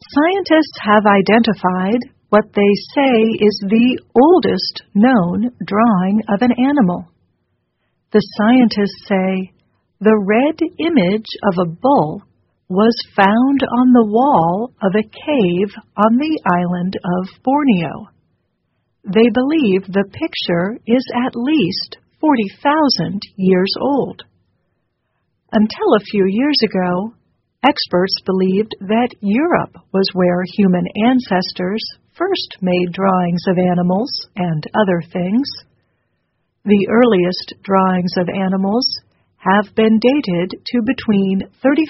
Scientists have identified what they say is the oldest known drawing of an animal. The scientists say the red image of a bull was found on the wall of a cave on the island of Borneo. They believe the picture is at least 40,000 years old. Until a few years ago, experts believed that Europe was where human ancestors first made drawings of animals and other things. The earliest drawings of animals have been dated to between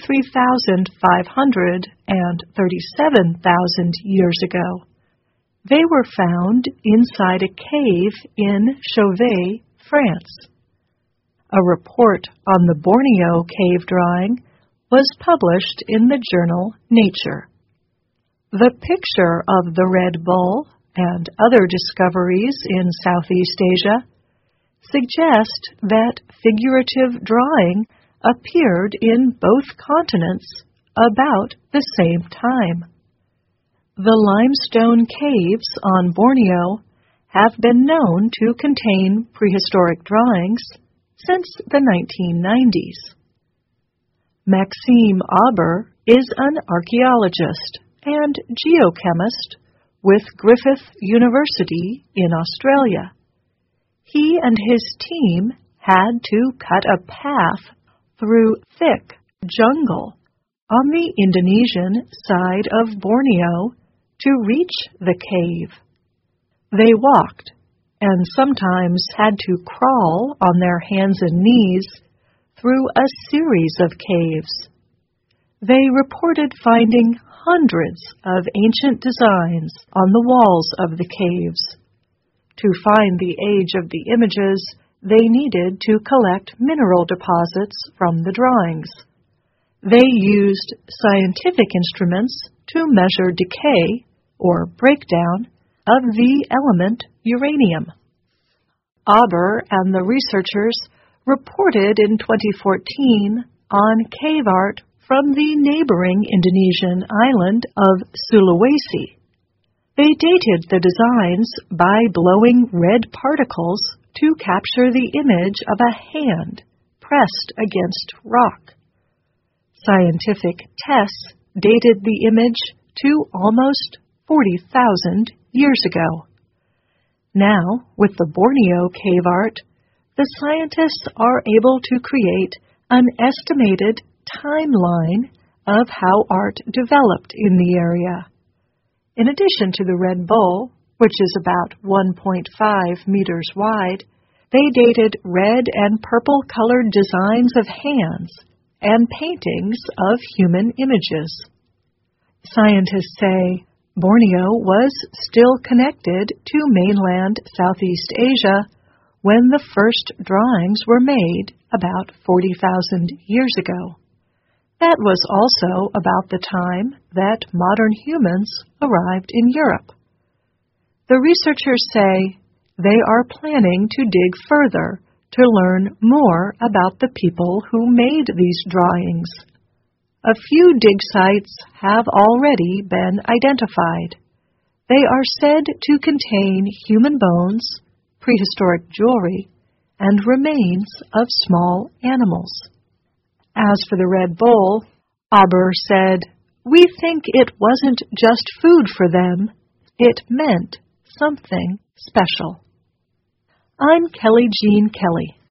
33,500 and 37,000 years ago. They were found inside a cave in Chauvet, France. A report on the Borneo cave drawing was published in the journal Nature. The picture of the red bull and other discoveries in Southeast Asia suggest that figurative drawing appeared in both continents about the same time. The limestone caves on Borneo have been known to contain prehistoric drawings since the 1990s. Maxime Auber is an archaeologist and geochemist with Griffith University in Australia. He and his team had to cut a path through thick jungle on the Indonesian side of Borneo to reach the cave. They walked and sometimes had to crawl on their hands and knees through a series of caves. They reported finding hundreds of ancient designs on the walls of the caves. To find the age of the images, they needed to collect mineral deposits from the drawings. They used scientific instruments to measure decay, or breakdown, of the element uranium. Auber and the researchers reported in 2014 on cave art from the neighboring Indonesian island of Sulawesi. They dated the designs by blowing red particles to capture the image of a hand pressed against rock. Scientific tests dated the image to almost 40,000 years ago. Now, with the Borneo cave art, the scientists are able to create an estimated timeline of how art developed in the area. In addition to the red bull, which is about 1.5 meters wide, they dated red and purple-colored designs of hands and paintings of human images. Scientists say Borneo was still connected to mainland Southeast Asia when the first drawings were made about 40,000 years ago. That was also about the time that modern humans arrived in Europe. The researchers say they are planning to dig further to learn more about the people who made these drawings. A few dig sites have already been identified. They are said to contain human bones, prehistoric jewelry, and remains of small animals. As for the red bull, Auber said, "We think it wasn't just food for them. It meant something special." I'm Kelly Jean Kelly.